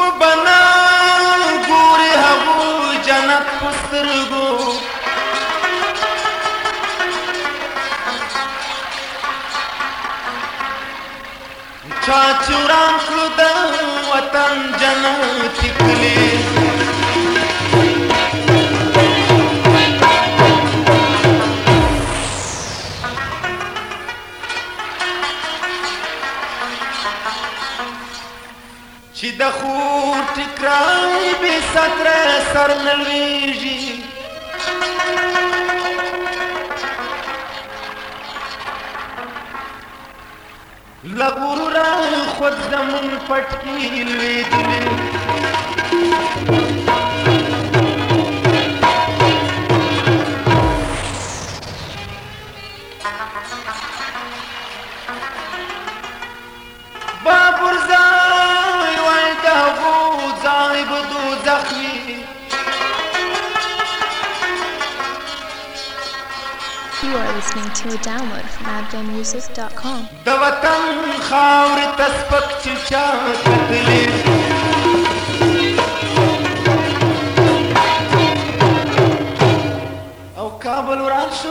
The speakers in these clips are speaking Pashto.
و بنا ګوري هغو جنت په سترګو چا چې وران کړو د وطن جنتي کلي چې د خور ټکرای بې ستره سر نه لوېږي له غروره خود زمون پټکي لوېدلې بابر ځای وای د هغو ځای به دوزخ وي You are listening to a download from AbdelMusic.com. د وطن خاورې ته سپک چې چا کتلې او کابل وران شو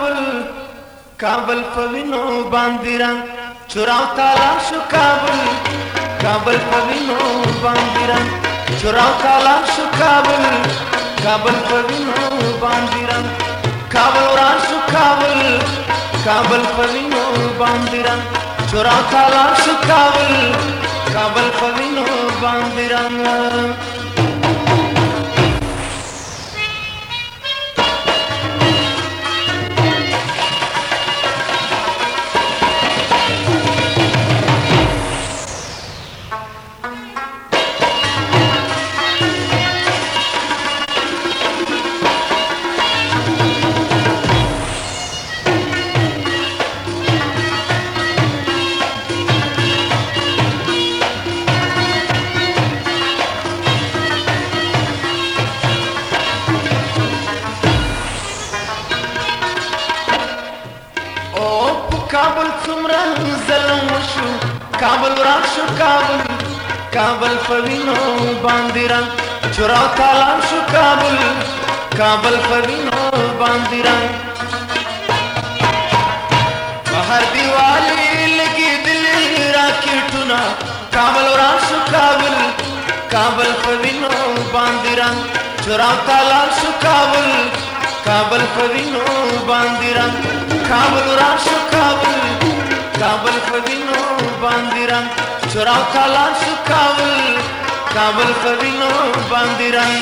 کابل په وینو باندې رنګ چوراو تالا شو کابل په وینو باندې رنګ چوراو تالا شو کابل په وینو باندې رنګ کابل وران شو کابل په وینو باندې رنګ چوراو تالا شو کابل په وینو باندې رنګ کابل څومره ظلم وشو کابل وران شو کابل په وینو باندې رنګ چوراو تالا شو کابل په وینو باندې رنګ بهر دیوالې لګېدلې راکېټونه کابل وران شو کابل په وینو باندې رنګ چوراو تالا شو کابل په وینو باندې رنګ کابل وران شو کابل په وینو باندې رنګ چوراو تالا شو کابل په وینو باندې رنګ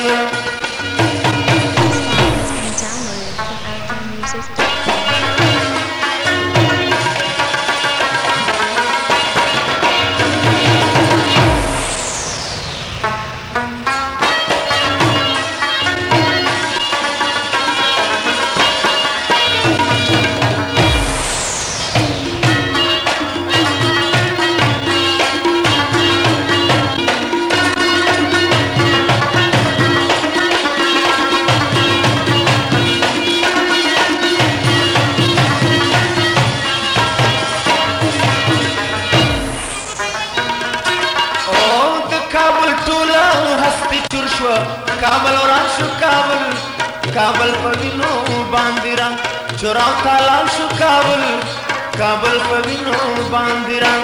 کابل وران شو کابل په وینو باندې رنګ چوراو تالا شو کابل په وینو باندې رنګ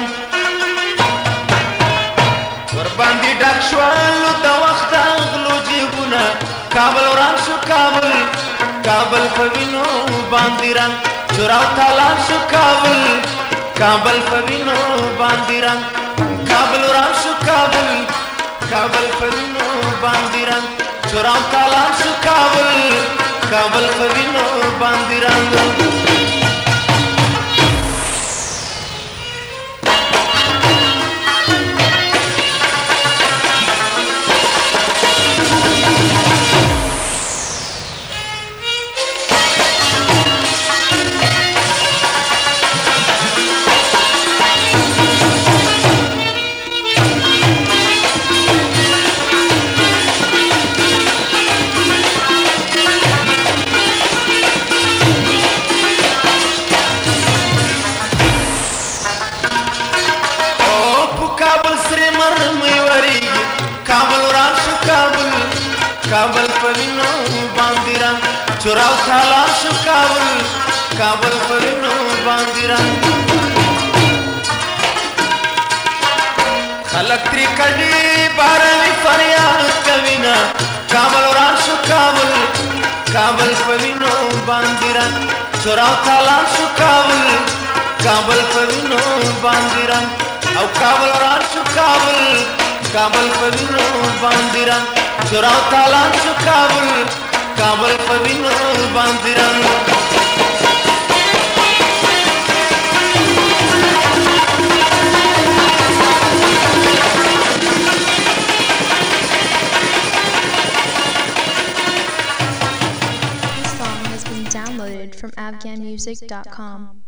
ور باندې ډک شول د وخت غلو جیبونه کابل وران شو کابل په وینو باندې رنګ چوراو تالا شو کابل په وینو باندې رنګ کابل وران شو کابل په وینو باندې رنګ چوراو تالا شو کابل په وینو باندې رنګ काबल पविनो बांदिरा चुराव था लाश काबल पविनो बांदिरा खलक त्रिकड़ी बारवी फरियाद कविना काबल राश काबल पविनो बांदिरा चुराव था लाश काबल पविनो बांदिरा औ काबल राश काबल पविनो बांदिरा चुराव था लाश काबल पविनो बांदिरा This song has been downloaded from afghanmusic.com.